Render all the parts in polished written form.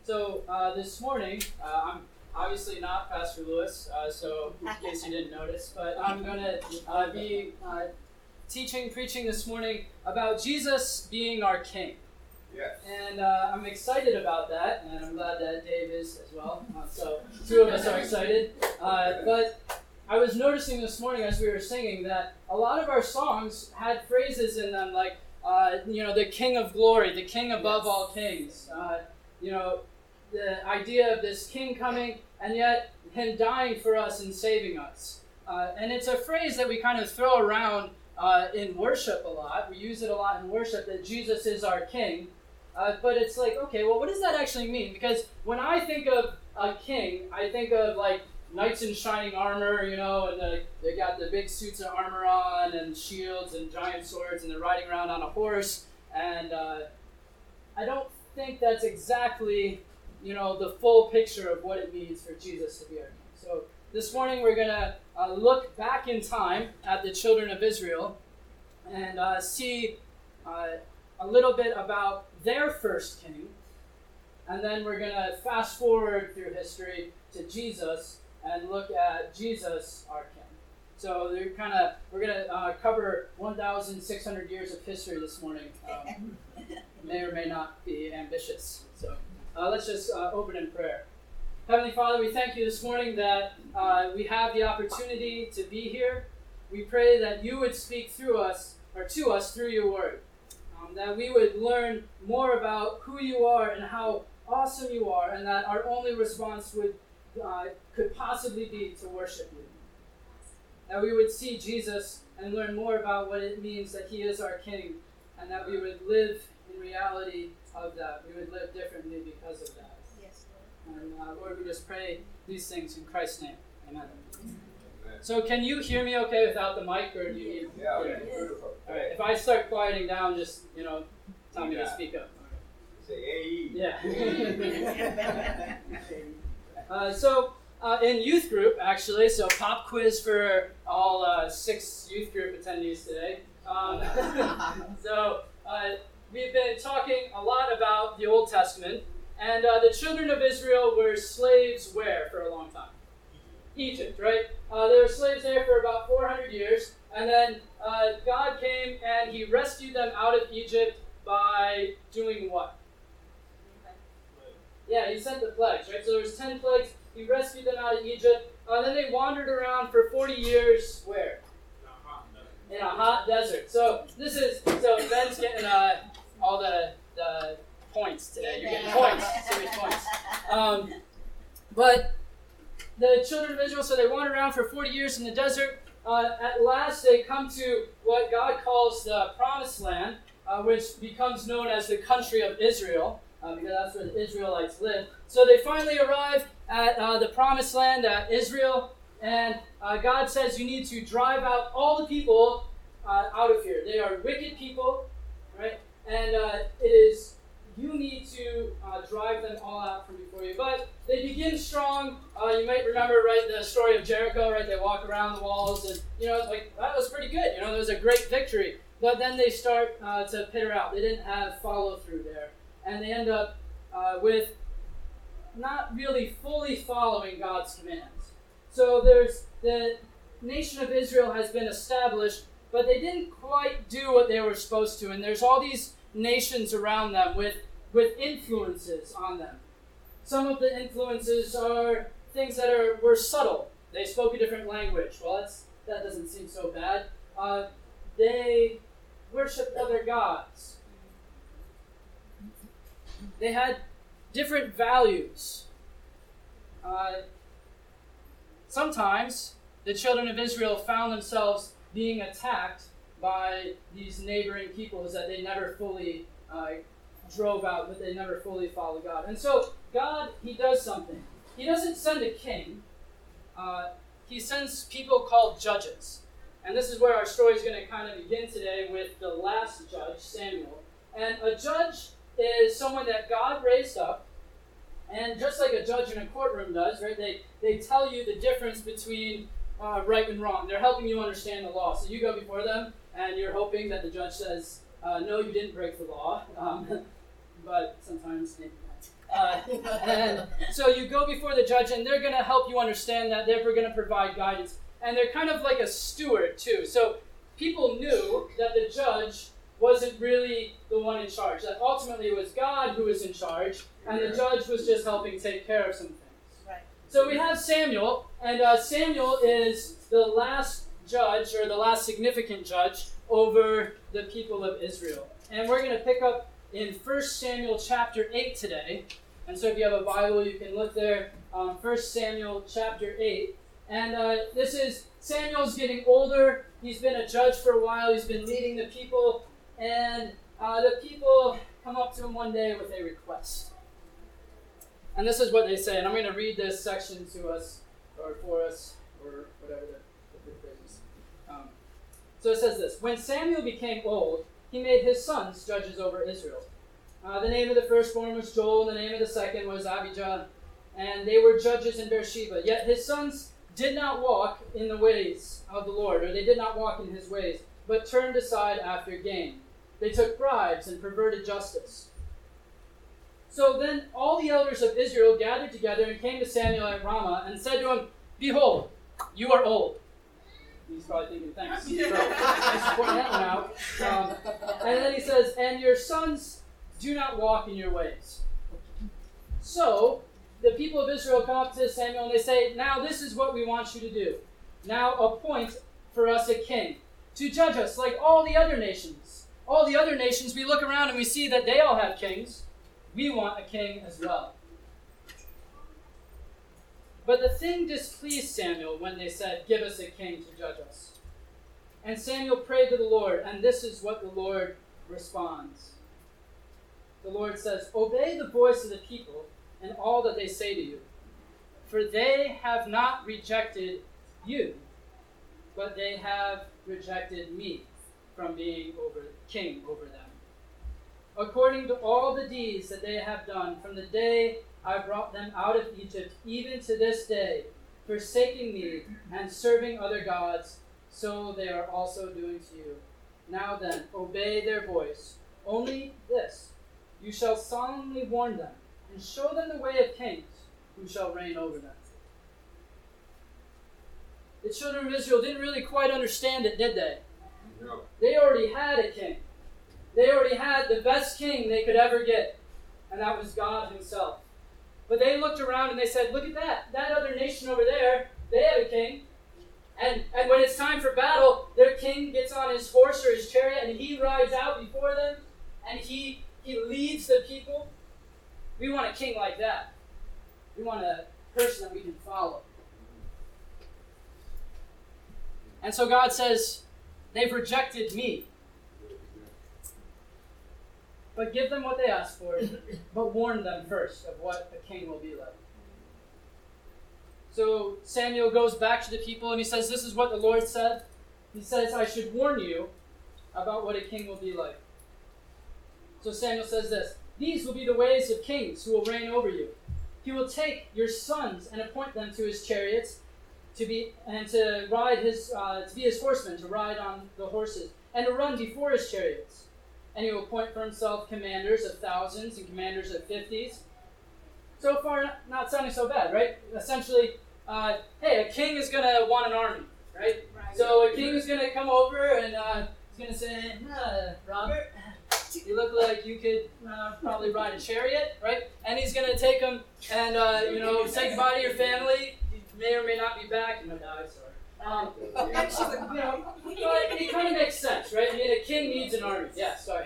This morning, I'm obviously not Pastor Lewis, so in case you didn't notice, but I'm going to be preaching this morning about Jesus being our King. Yes. And I'm excited about that, and I'm glad that Dave is as well. So two of us are excited. But I was noticing this morning as we were singing that a lot of our songs had phrases in them like, the King of Glory, the King above all kings. The idea of this King coming and yet Him dying for us and saving us. And it's a phrase that we kind of throw around in worship a lot. We use it a lot in worship, that Jesus is our King. But it's like, okay, well, what does that actually mean? Because when I think of a king, I think of like knights in shining armor, and they got the big suits of armor on and shields and giant swords, and they're riding around on a horse. And I don't think that's exactly, the full picture of what it means for Jesus to be our King. So this morning we're going to look back in time at the children of Israel and see a little bit about their first king. And then we're going to fast forward through history to Jesus and look at Jesus, our King. So we're going to cover 1,600 years of history this morning. May or may not be ambitious. So let's just open in prayer. Heavenly Father, we thank you this morning that we have the opportunity to be here. We pray that you would speak through us, or to us through your word. That we would learn more about who you are and how awesome you are, and that our only response could possibly be to worship you. That we would see Jesus and learn more about what it means that he is our King, and that we would live in reality of that. We would live differently because of that. Yes, Lord. And Lord, we just pray these things in Christ's name. Amen. So can you hear me okay without the mic, or do you need... Yeah, beautiful. All right, if I start quieting down, just, tell me to speak up. Say, hey. Yeah. In youth group, actually, so pop quiz for all 6 youth group attendees today. We've been talking a lot about the Old Testament, and the children of Israel were slaves where for a long time? Egypt, right? They were slaves there for about 400 years, and then God came and he rescued them out of Egypt by doing what? Yeah, he sent the plagues, right? So there was 10 plagues. He rescued them out of Egypt. Then they wandered around for 40 years, where? In a hot desert. So Ben's getting all the points today. You're getting points, serious points. But the children of Israel, so they wandered around for 40 years in the desert. At last, they come to what God calls the Promised Land, which becomes known as the country of Israel, because that's where the Israelites live. So they finally arrive at the Promised Land, at Israel, and God says you need to drive out all the people out of here. They are wicked people, right? And you need to drive them all out from before you. But they begin strong. You might remember, right, the story of Jericho, right? They walk around the walls, and, that was pretty good. There was a great victory. But then they start to peter out. They didn't have follow-through there. And they end up with not really fully following God's commands. So there's the nation of Israel has been established, but they didn't quite do what they were supposed to. And there's all these nations around them with influences on them. Some of the influences are things that were subtle. They spoke a different language. Well, that doesn't seem so bad. They worshipped other gods. They had different values. Sometimes the children of Israel found themselves being attacked by these neighboring peoples that they never fully drove out, but they never fully followed God. And so God, he does something. He doesn't send a king. He sends people called judges. And this is where our story is going to kind of begin today with the last judge, Samuel. And a judge is someone that God raised up. And just like a judge in a courtroom does, right? They tell you the difference between right and wrong. They're helping you understand the law. So you go before them, and you're hoping that the judge says, no, you didn't break the law. But sometimes maybe not. And so you go before the judge, and they're going to help you understand that. They're going to provide guidance. And they're kind of like a steward, too. So people knew that the judge wasn't really the one in charge. That ultimately it was God who was in charge, and the judge was just helping take care of some things. Right. So we have Samuel, and Samuel is the last judge, or the last significant judge, over the people of Israel. And we're going to pick up in 1 Samuel chapter 8 today. And so if you have a Bible, you can look there. 1 Samuel chapter 8. And this is, Samuel's getting older. He's been a judge for a while. He's been leading the people. And the people come up to him one day with a request. And this is what they say. And I'm going to read this section to us, or for us, or whatever the phrase is. So it says this. When Samuel became old, he made his sons judges over Israel. The name of the firstborn was Joel, and the name of the second was Abijah. And they were judges in Beersheba. Yet his sons did not walk in the ways of the Lord, or they did not walk in his ways, but turned aside after gain. They took bribes and perverted justice. So then all the elders of Israel gathered together and came to Samuel at Ramah and said to him, "Behold, you are old." He's probably thinking, thanks. Thanks for pointing that one out. And then he says, "And your sons do not walk in your ways." So the people of Israel come up to Samuel and they say, "Now this is what we want you to do. Now appoint for us a king to judge us like all the other nations. All the other nations, we look around and we see that they all have kings. We want a king as well." But the thing displeased Samuel when they said, "Give us a king to judge us." And Samuel prayed to the Lord, and this is what the Lord responds. The Lord says, "Obey the voice of the people and all that they say to you, for they have not rejected you, but they have rejected me from being king over them. According to all the deeds that they have done from the day I brought them out of Egypt, even to this day, forsaking me and serving other gods, so they are also doing to you. Now then, obey their voice. Only this, you shall solemnly warn them, and show them the way of kings, who shall reign over them." The children of Israel didn't really quite understand it, did they? No. They already had a king. They already had the best king they could ever get, and that was God himself. But they looked around and they said, "Look at that. That other nation over there, they have a king. And when it's time for battle, their king gets on his horse or his chariot and he rides out before them and he leads the people. We want a king like that. We want a person that we can follow." And so God says, "They've rejected me. But give them what they ask for, but warn them first of what a king will be like." So Samuel goes back to the people and he says, "This is what the Lord said." He says, "I should warn you about what a king will be like." So Samuel says this, "These will be the ways of kings who will reign over you. He will take your sons and appoint them to his chariots to be his horsemen, to ride on the horses, and to run before his chariots. And he will appoint for himself commanders of thousands and commanders of 50s. So far, not sounding so bad, right? Essentially, hey, a king is going to want an army, right? So a king is going to come over and he's going to say, "Robert, you look like you could probably ride a chariot," right? And he's going to take them and, say goodbye to your family. You may or may not be back. You might die, sorry. It kind of makes sense, right? I mean, a king needs an army. Yeah, sorry.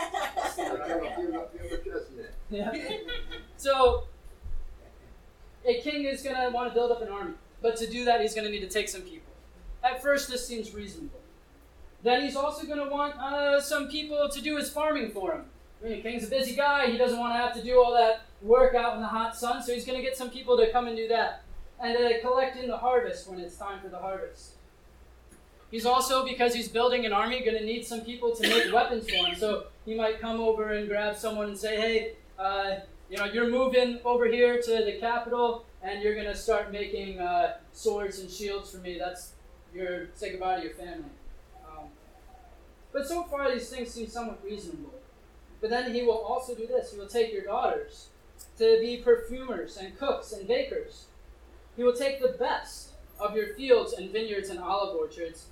Yeah. So, a king is going to want to build up an army. But to do that, he's going to need to take some people. At first, this seems reasonable. Then he's also going to want some people to do his farming for him. I mean, the king's a busy guy. He doesn't want to have to do all that work out in the hot sun, so he's going to get some people to come and do that. And collect in the harvest when it's time for the harvest. He's also, because he's building an army, going to need some people to make weapons for him. So he might come over and grab someone and say, "Hey, you're moving over here to the capital, and you're going to start making swords and shields for me. That's say goodbye to your family." But so far, these things seem somewhat reasonable. But then he will also do this. He will take your daughters to be perfumers and cooks and bakers. He will take the best of your fields and vineyards and olive orchards.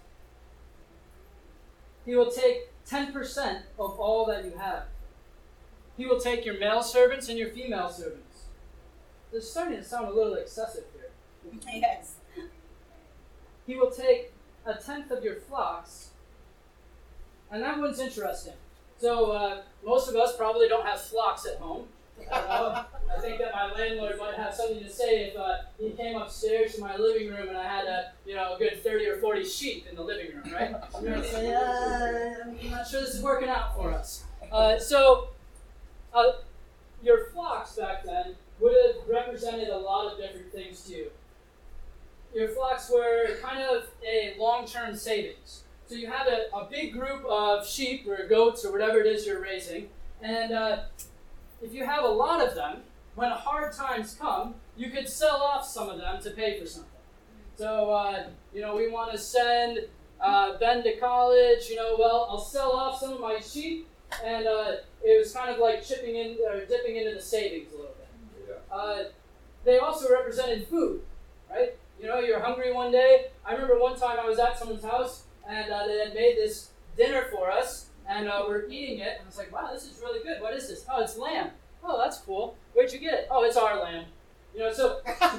He will take 10% of all that you have. He will take your male servants and your female servants. This is starting to sound a little excessive here. Yes. He will take a tenth of your flocks. And that one's interesting. So most of us probably don't have flocks at home. I think that my landlord might have something to say if he came upstairs to my living room and I had a good 30 or 40 sheep in the living room, right? I'm going to say, I'm not sure this is working out for us. Your flocks back then would have represented a lot of different things to you. Your flocks were kind of a long-term savings. So you had a big group of sheep or goats or whatever it is you're raising, and if you have a lot of them, when hard times come, you could sell off some of them to pay for something. So, we want to send Ben to college, I'll sell off some of my sheep, and it was kind of like dipping into the savings a little bit. Yeah. They also represented food, right? You're hungry one day. I remember one time I was at someone's house, and they had made this dinner for us, and we're eating it, and I was like, wow, this is really good. What is this? Oh, it's lamb. Oh, that's cool. Where'd you get it? Oh, it's our lamb. So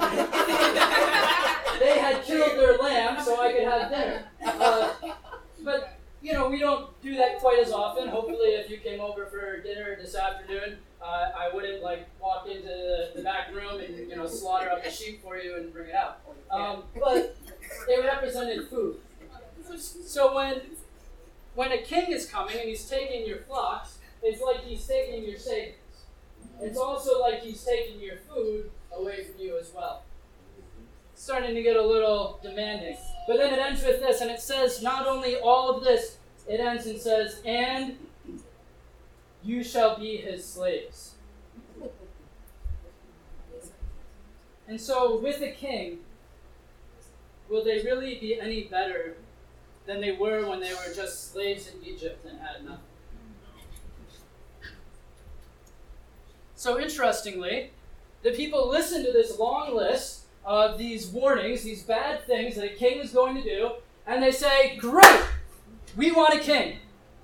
they had killed their lamb so I could have dinner. But, we don't do that quite as often. Hopefully, if you came over for dinner this afternoon, I wouldn't, walk into the back room and, slaughter up the sheep for you and bring it out. But they represented food. So when a king is coming and he's taking your flocks, it's like he's taking your savings. It's also like he's taking your food away from you as well. It's starting to get a little demanding. But then it ends with this, and it says not only all of this, it ends and says, and you shall be his slaves. And so with a king, will they really be any better than they were when they were just slaves in Egypt and had nothing? So interestingly, the people listen to this long list of these warnings, these bad things that a king is going to do, and they say, great, we want a king.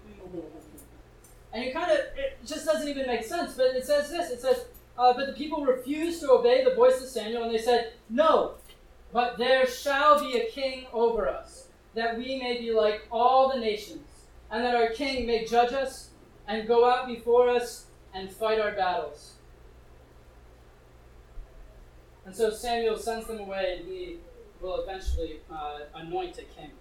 And it just doesn't even make sense, but it says this, it says, but the people refused to obey the voice of Samuel, and they said, no, but there shall be a king over us, that we may be like all the nations, and that our king may judge us and go out before us and fight our battles. And so Samuel sends them away, and he will eventually anoint a king.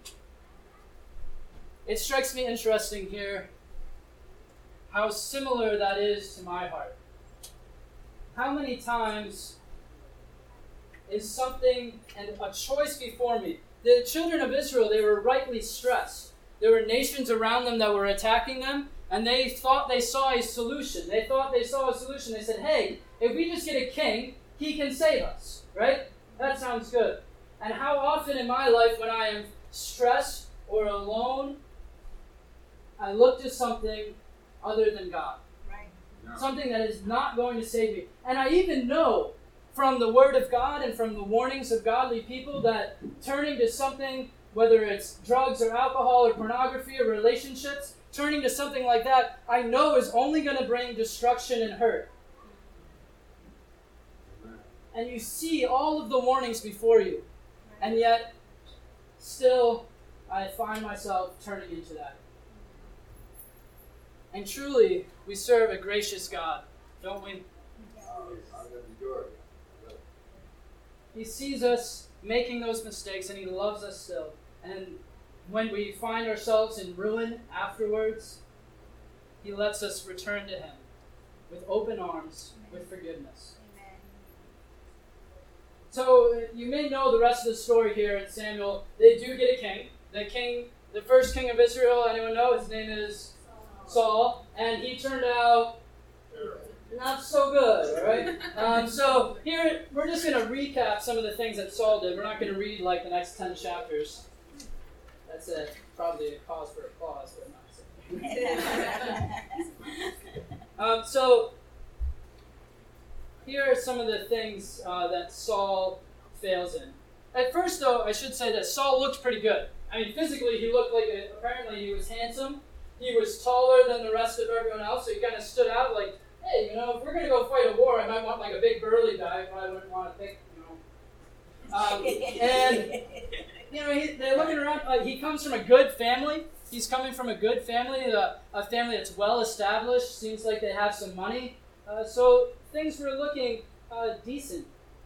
It strikes me interesting here how similar that is to my heart. How many times is something and a choice before me? The children of Israel, they were rightly stressed. There were nations around them that were attacking them, and they thought they saw a solution. They said, hey, if we just get a king, he can save us, right? That sounds good. And how often in my life when I am stressed or alone, I look to something other than God. Right. No. Something that is not going to save me. And I even know from the Word of God and from the warnings of godly people that turning to something, whether it's drugs or alcohol or pornography or relationships, turning to something like that, I know is only going to bring destruction and hurt. And you see all of the warnings before you. And yet, still, I find myself turning into that. And truly, we serve a gracious God, don't we? He sees us making those mistakes, and He loves us still. And when we find ourselves in ruin afterwards, He lets us return to Him with open arms, with forgiveness. Amen. So you may know the rest of the story here in Samuel. They do get a king. The first king of Israel, anyone know? His name is Saul. And he turned out not so good, all right? So here, we're just going to recap some of the things that Saul did. We're not going to read like the next 10 chapters. That's probably a cause for applause, but not so. So here are some of the things that Saul fails in. At first, though, I should say that Saul looked pretty good. I mean, physically, he looked like apparently he was handsome. He was taller than the rest of everyone else, so he kind of stood out like, hey, you know, if we're going to go fight a war, I might want like a big burly guy. I probably wouldn't want to pick, you know. And, you know, they're looking around. He comes from a good family. He's coming from a good family, a family that's well established. Seems like they have some money. So things were looking decent.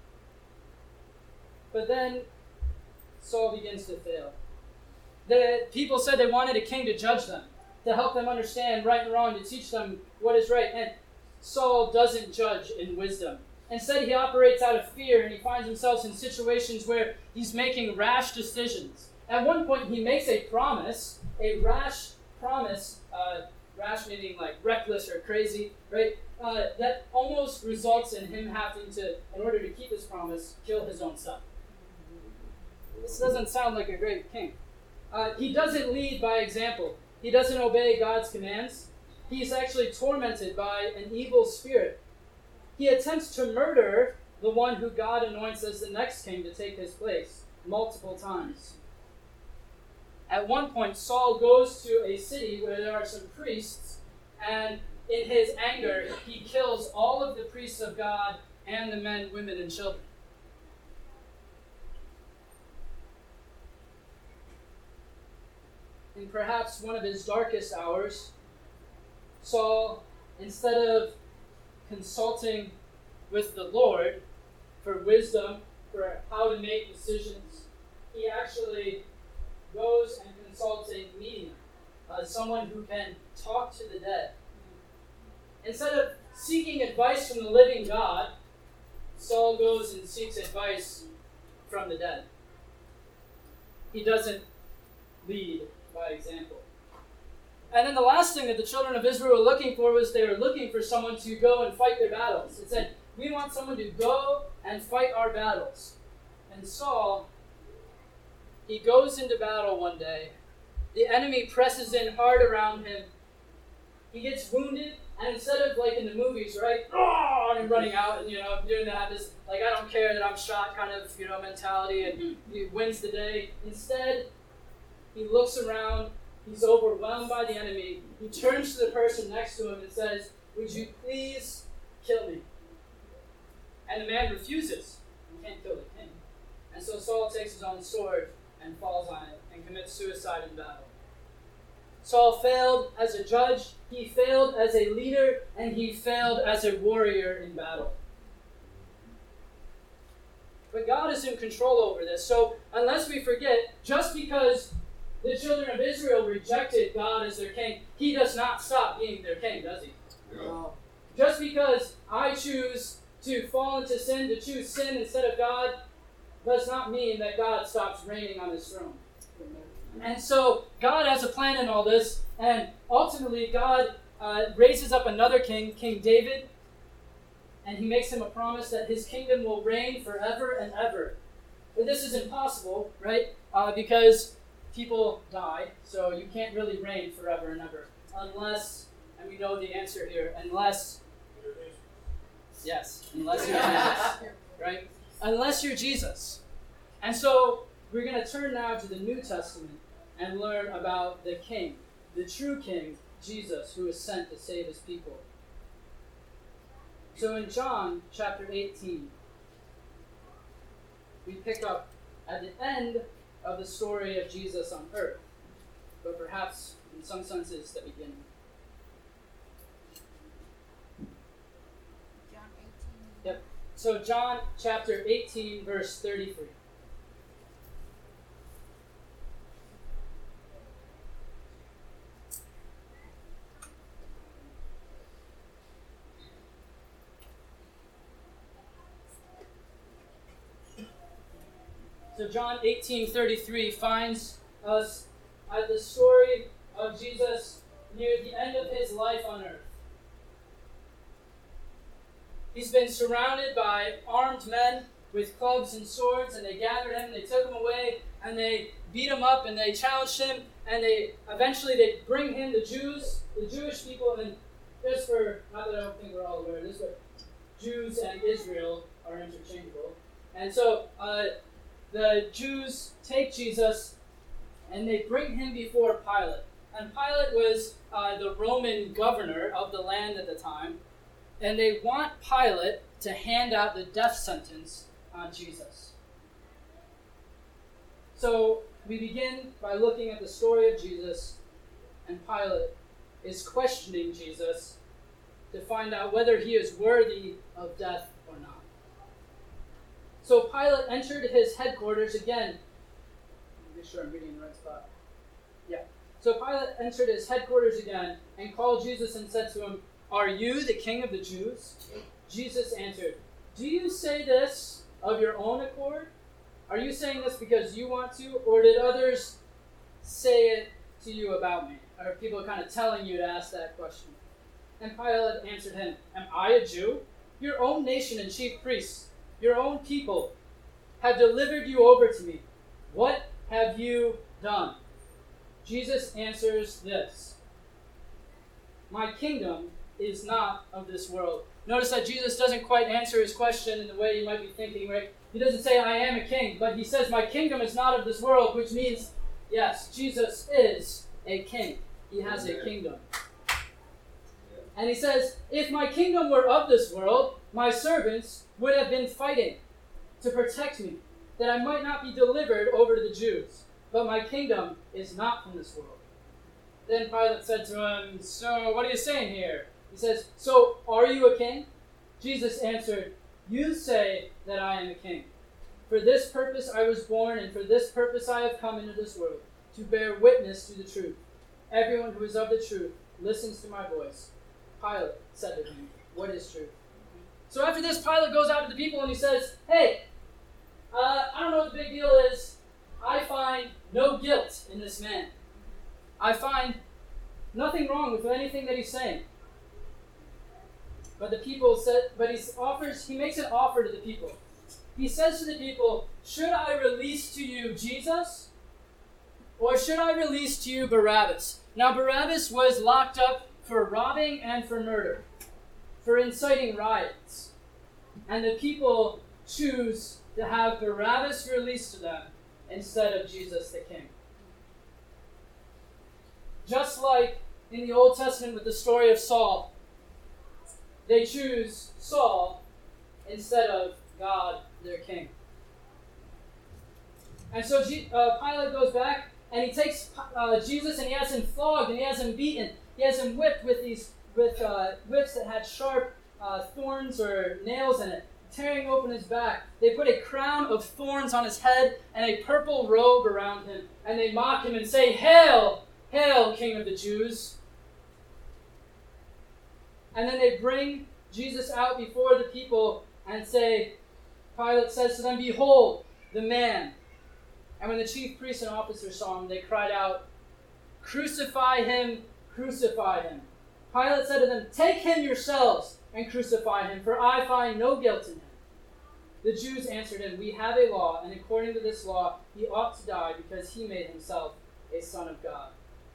But then Saul begins to fail. The people said they wanted a king to judge them, to help them understand right and wrong, to teach them what is right. And Saul doesn't judge in wisdom. Instead, he operates out of fear, and he finds himself in situations where he's making rash decisions. At one point, he makes a promise, a rash promise, rash meaning like reckless or crazy, right? That almost results in him having to, in order to keep his promise, kill his own son. This doesn't sound like a great king. He doesn't lead by example. He doesn't obey God's commands. He's actually tormented by an evil spirit. He attempts to murder the one who God anoints as the next king to take his place multiple times. At one point, Saul goes to a city where there are some priests, and in his anger, he kills all of the priests of God and the men, women, and children. In perhaps one of his darkest hours, Saul, instead of consulting with the Lord for wisdom, for how to make decisions, he actually goes and consults a medium, someone who can talk to the dead. Instead of seeking advice from the living God, Saul goes and seeks advice from the dead. He doesn't lead by example. And then the last thing that the children of Israel were looking for was they were looking for someone to go and fight their battles. It said, we want someone to go and fight our battles. And Saul, he goes into battle one day. The enemy presses in hard around him. He gets wounded, and instead of like in the movies, right, and running out and, doing that, this, like, I don't care that I'm shot kind of, mentality, and he wins the day. Instead, he looks around. He's overwhelmed by the enemy. He turns to the person next to him and says, would you please kill me? And the man refuses. You can't kill the king. And so Saul takes his own sword and falls on it and commits suicide in battle. Saul failed as a judge, he failed as a leader, and he failed as a warrior in battle. But God is in control over this. So unless we forget, just because the children of Israel rejected God as their king, he does not stop being their king, does he? No. Just because I choose to fall into sin, to choose sin instead of God, does not mean that God stops reigning on his throne. And so God has a plan in all this, and ultimately God raises up another king, King David, and he makes him a promise that his kingdom will reign forever and ever. But this is impossible, right? Because people die, so you can't really reign forever and ever. Unless, and we know the answer here, unless you're Jesus, right? Unless you're Jesus. And so we're going to turn now to the New Testament and learn about the King, the true King, Jesus, who is sent to save his people. So in John chapter 18, we pick up at the end of the story of Jesus on earth, but perhaps in some senses the beginning. John 18. Yep. So John chapter 18, verse 33. So John 18:33 finds us at the story of Jesus near the end of his life on earth. He's been surrounded by armed men with clubs and swords, and they gathered him, they took him away, and they beat him up, and they challenged him, and they bring him, the Jewish people, and just for, not that I don't think we're all aware of this, but Jews and Israel are interchangeable. And so the Jews take Jesus and they bring him before Pilate. And Pilate was the Roman governor of the land at the time. And they want Pilate to hand out the death sentence on Jesus. So we begin by looking at the story of Jesus, and Pilate is questioning Jesus to find out whether he is worthy of death or not. So Pilate entered his headquarters again. Make sure I'm reading the right spot. Yeah. So Pilate entered his headquarters again and called Jesus and said to him, "Are you the king of the Jews?" Jesus answered, "Do you say this of your own accord? Are you saying this because you want to, or did others say it to you about me?" Or are people kind of telling you to ask that question? And Pilate answered him, "Am I a Jew? Your own nation and chief priests, your own people, have delivered you over to me. What have you done?" Jesus answers this: "My kingdom is not of this world." Notice that Jesus doesn't quite answer his question in the way you might be thinking, right? He doesn't say, "I am a king," but he says, "My kingdom is not of this world," which means, yes, Jesus is a king. He has a kingdom. And he says, "If my kingdom were of this world, my servants would have been fighting to protect me, that I might not be delivered over to the Jews. But my kingdom is not from this world." Then Pilate said to him, "So what are you saying here?" He says, "So are you a king?" Jesus answered, "You say that I am a king. For this purpose I was born, and for this purpose I have come into this world, to bear witness to the truth. Everyone who is of the truth listens to my voice." Pilate said to him, "What is truth?" So after this, Pilate goes out to the people and he says, "Hey, I don't know what the big deal is. I find no guilt in this man. I find nothing wrong with anything that he's saying." But the people said, he makes an offer to the people. He says to the people, "Should I release to you Jesus? Or should I release to you Barabbas?" Now Barabbas was locked up for robbing and for murder, for inciting riots. And the people choose to have Barabbas released to them instead of Jesus the king. Just like in the Old Testament with the story of Saul, they choose Saul instead of God, their king. And so Pilate goes back and he takes Jesus and he has him flogged and he has him beaten. He has him whipped with whips that had sharp thorns or nails in it, tearing open his back. They put a crown of thorns on his head and a purple robe around him, and they mock him and say, "Hail, hail, King of the Jews." And then they bring Jesus out before the people and say, Pilate says to them, "Behold, the man." And when the chief priests and officers saw him, they cried out, "Crucify him, crucify him." Pilate said to them, "Take him yourselves and crucify him, for I find no guilt in him." The Jews answered him, "We have a law, and according to this law, he ought to die because he made himself a son of God."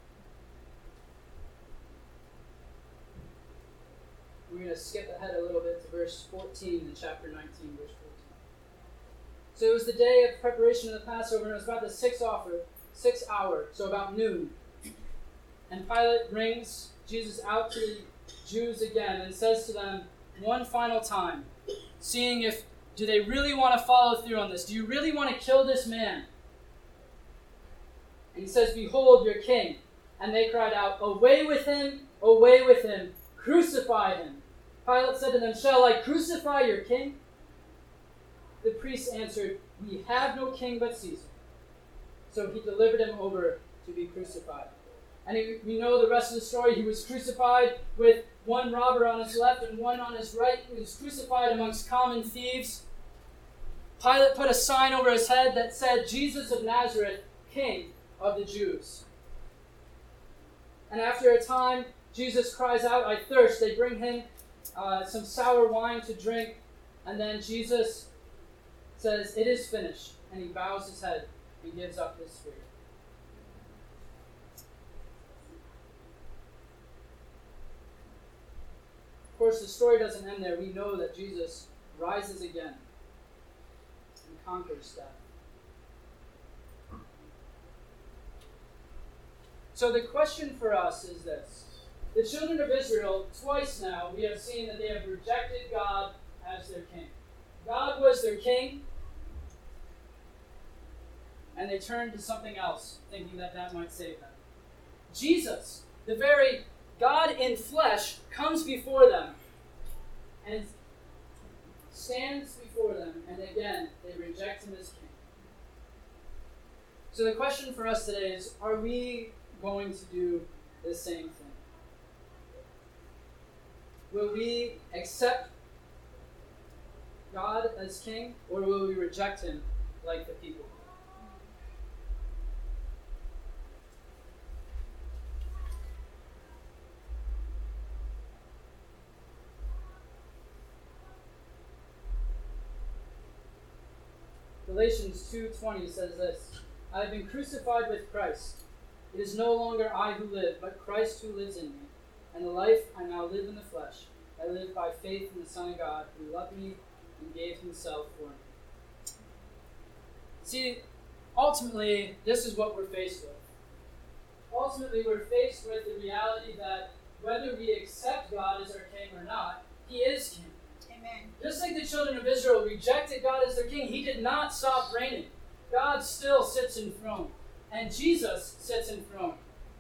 We're going to skip ahead a little bit to verse 14 in chapter 19, verse 14. So it was the day of preparation of the Passover, and it was about the sixth hour, so about noon. And Pilate brings Jesus out to the Jews again and says to them one final time, seeing do they really want to follow through on this? Do you really want to kill this man? And he says, "Behold your king." And they cried out, "Away with him, away with him, crucify him." Pilate said to them, "Shall I crucify your king?" The priests answered, "We have no king but Caesar." So he delivered him over to be crucified. And we know the rest of the story. He was crucified with one robber on his left and one on his right. He was crucified amongst common thieves. Pilate put a sign over his head that said, "Jesus of Nazareth, King of the Jews." And after a time, Jesus cries out, "I thirst." They bring him some sour wine to drink. And then Jesus says, "It is finished." And he bows his head and gives up his spirit. course, the story doesn't end there. We know that Jesus rises again and conquers death. So the question for us is this. The children of Israel, twice now, we have seen that they have rejected God as their king. God was their king, and they turned to something else, thinking that that might save them. Jesus, the very God in flesh, comes before them and stands before them, and again, they reject him as king. So the question for us today is, are we going to do the same thing? Will we accept God as king, or will we reject him like the people? Galatians 2:20 says this, I have been crucified with Christ. It is no longer I who live, but Christ who lives in me. And the life I now live in the flesh, I live by faith in the Son of God, who loved me and gave himself for me. See, ultimately, this is what we're faced with. Ultimately, we're faced with the reality that whether we accept God as our king or not, he is king. Amen. Just like the children of Israel rejected God as their king, he did not stop reigning. God still sits enthroned. And Jesus sits enthroned.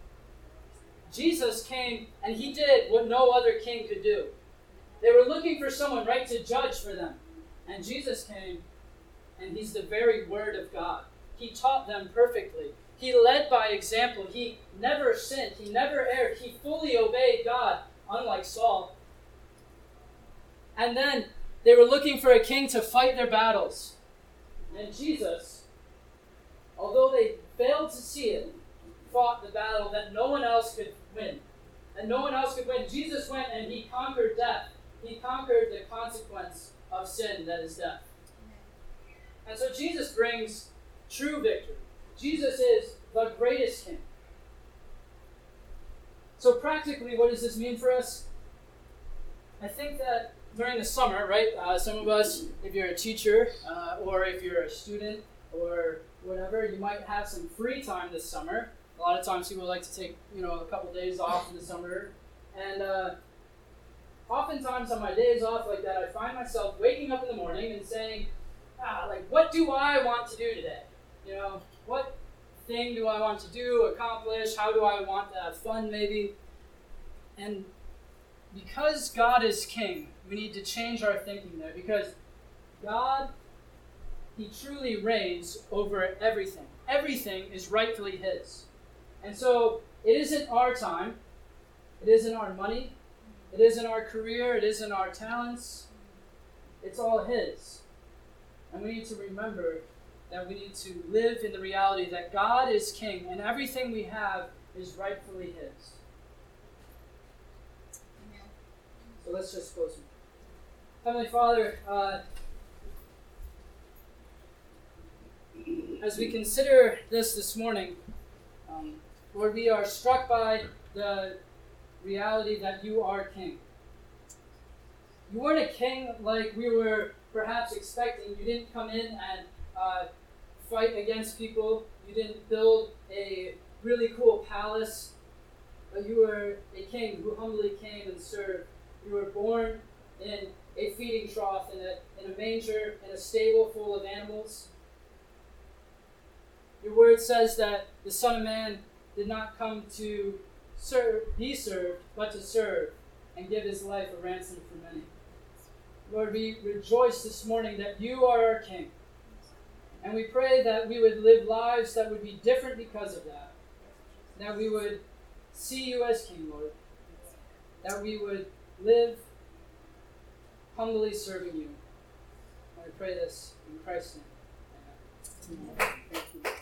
Jesus came and he did what no other king could do. They were looking for someone, right, to judge for them. And Jesus came and he's the very word of God. He taught them perfectly. He led by example. He never sinned. He never erred. He fully obeyed God, unlike Saul. And then they were looking for a king to fight their battles. And Jesus, although they failed to see it, fought the battle that no one else could win. And no one else could win. Jesus went and he conquered death. He conquered the consequence of sin, that is death. And so Jesus brings true victory. Jesus is the greatest king. So practically, what does this mean for us? I think that during the summer, right, some of us, if you're a teacher or if you're a student or whatever, you might have some free time this summer. A lot of times people like to take, a couple days off in the summer. And oftentimes on my days off like that, I find myself waking up in the morning and saying, what do I want to do today? What thing do I want to do, accomplish? How do I want to have fun maybe? And because God is king, we need to change our thinking there. Because God, he truly reigns over everything. Everything is rightfully his. And so it isn't our time. It isn't our money. It isn't our career. It isn't our talents. It's all his. And we need to remember that we need to live in the reality that God is king and everything we have is rightfully his. Amen. So let's just close. Heavenly Father, as we consider this morning, Lord, we are struck by the reality that you are king. You weren't a king like we were perhaps expecting. You didn't come in and fight against people. You didn't build a really cool palace. But you were a king who humbly came and served. You were born in a feeding trough, in a manger, in a stable full of animals. Your word says that the Son of Man did not come to be served, but to serve and give his life a ransom for many. Lord, we rejoice this morning that you are our King. And we pray that we would live lives that would be different because of that. That we would see you as King, Lord. That we would live humbly serving you. And we pray this in Christ's name. Amen. Thank you.